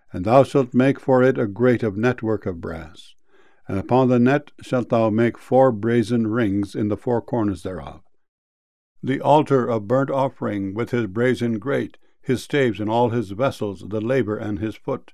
And thou shalt make for it a grate of network of brass. And upon the net shalt thou make 4 brazen rings in the 4 corners thereof. The altar of burnt offering with his brazen grate, his staves and all his vessels, the laver and his foot.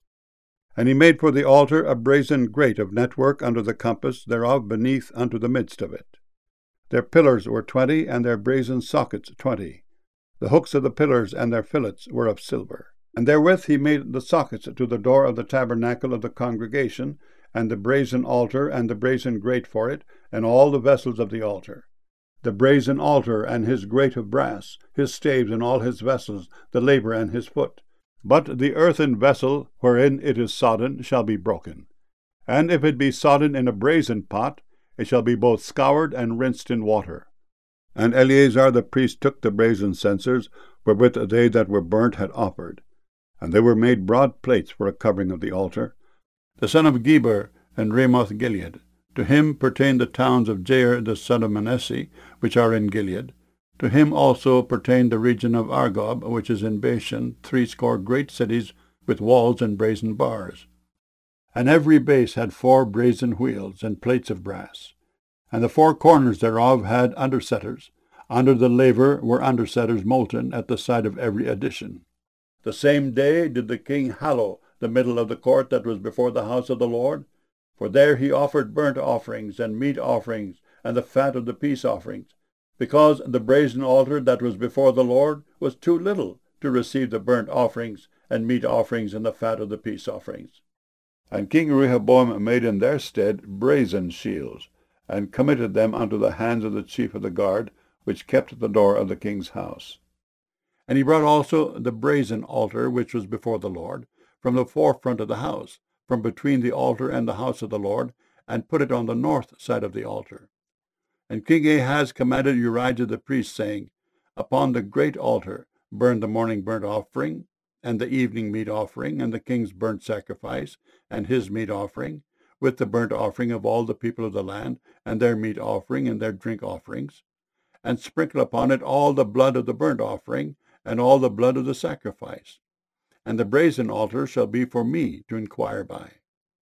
And he made for the altar a brazen grate of network under the compass thereof beneath unto the midst of it. Their pillars were 20, and their brazen sockets 20. The hooks of the pillars and their fillets were of silver. And therewith he made the sockets to the door of the tabernacle of the congregation, and the brazen altar, and the brazen grate for it, and all the vessels of the altar. The brazen altar and his grate of brass, his staves and all his vessels, the laver and his foot. But the earthen vessel wherein it is sodden shall be broken. And if it be sodden in a brazen pot, it shall be both scoured and rinsed in water. And Eleazar the priest took the brazen censers, wherewith they that were burnt had offered. And they were made broad plates for a covering of the altar. The son of Geber and Ramoth Gilead. To him pertain the towns of Jair the son of Manasseh, which are in Gilead. To him also pertain the region of Argob, which is in Bashan, 80 great cities, with walls and brazen bars. And every base had 4 brazen wheels, and plates of brass. And the 4 corners thereof had undersetters. Under the laver were undersetters molten at the side of every addition. The same day did the king hallow the middle of the court that was before the house of the Lord. For there he offered burnt offerings, and meat offerings, and the fat of the peace offerings, because the brazen altar that was before the Lord was too little to receive the burnt offerings, and meat offerings, and the fat of the peace offerings. And King Rehoboam made in their stead brazen shields, and committed them unto the hands of the chief of the guard, which kept the door of the king's house. And he brought also the brazen altar which was before the Lord, from the forefront of the house, from between the altar and the house of the Lord, and put it on the north side of the altar. And King Ahaz commanded Urijah the priest, saying, Upon the great altar burn the morning burnt offering, and the evening meat offering, and the king's burnt sacrifice, and his meat offering, with the burnt offering of all the people of the land, and their meat offering, and their drink offerings, and sprinkle upon it all the blood of the burnt offering, and all the blood of the sacrifice. And the brazen altar shall be for me to inquire by.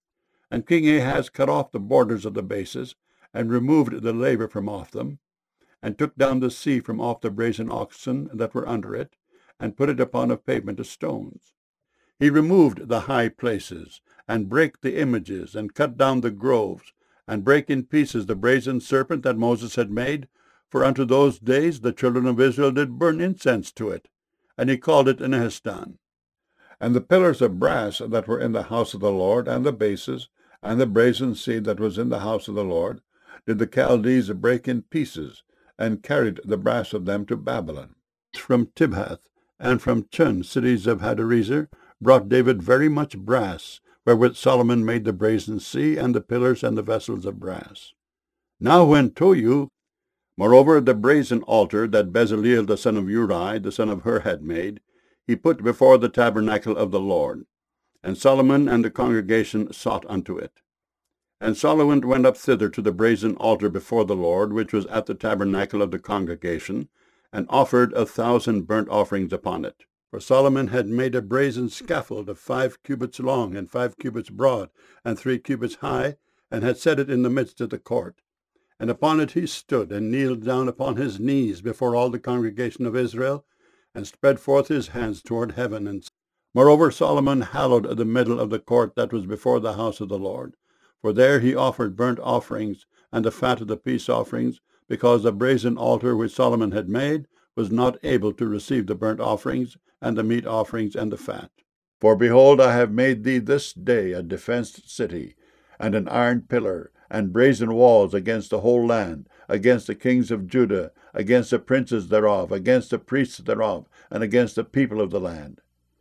And King Ahaz cut off the borders of the bases, and removed the laver from off them, and took down the sea from off the brazen oxen that were under it, and put it upon a pavement of stones. He removed the high places, and brake the images, and cut down the groves, and brake in pieces the brazen serpent that Moses had made, for unto those days the children of Israel did burn incense to it, and he called it Nehushtan. And the pillars of brass that were in the house of the Lord, and the bases, and the brazen sea that was in the house of the Lord, did the Chaldees break in pieces, and carried the brass of them to Babylon. From Tibhath, and from Chun, cities of Hadarezer, brought David very much brass, wherewith Solomon made the brazen sea, and the pillars, and the vessels of brass. Now when Tohu, moreover the brazen altar that Bezaleel the son of Uri, the son of Hur, had made, he put before the tabernacle of the Lord. And Solomon and the congregation sought unto it. And Solomon went up thither to the brazen altar before the Lord, which was at the tabernacle of the congregation, and offered 1,000 burnt offerings upon it. For Solomon had made a brazen scaffold of 5 cubits long, and 5 cubits broad, and 3 cubits high, and had set it in the midst of the court. And upon it he stood, and kneeled down upon his knees before all the congregation of Israel, and spread forth his hands toward heaven. And moreover Solomon hallowed the middle of the court that was before the house of the Lord. For there he offered burnt offerings, and the fat of the peace offerings, because the brazen altar which Solomon had made was not able to receive the burnt offerings, and the meat offerings, and the fat. For behold, I have made thee this day a defenced city, and an iron pillar, and brazen walls against the whole land, against the kings of Judah, against the princes thereof, against the priests thereof, and against the people of the land.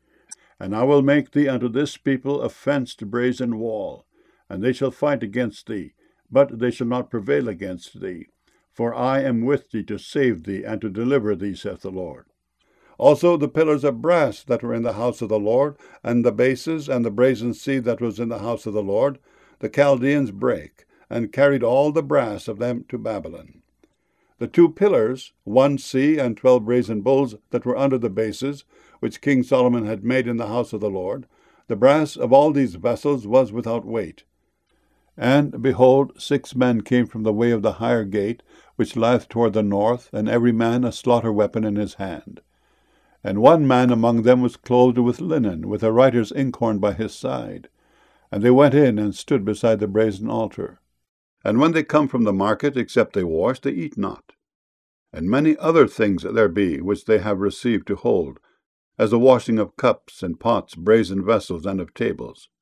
And I will make thee unto this people a fenced brazen wall, and they shall fight against thee, but they shall not prevail against thee. For I am with thee to save thee, and to deliver thee, saith the Lord. Also the pillars of brass that were in the house of the Lord, and the bases, and the brazen sea that was in the house of the Lord, the Chaldeans brake, and carried all the brass of them to Babylon. The 2 pillars, 1 sea, and 12 brazen bulls that were under the bases, which King Solomon had made in the house of the Lord, The brass of all these vessels was without weight. And, behold, 6 men came from the way of the higher gate, which lieth toward the north, and every man a slaughter weapon in his hand. And one man among them was clothed with linen, with a writer's inkhorn by his side. And they went in and stood beside the brazen altar. And when they come from the market, except they wash, they eat not. And many other things there be which they have received to hold, as the washing of cups and pots, brazen vessels, and of tables.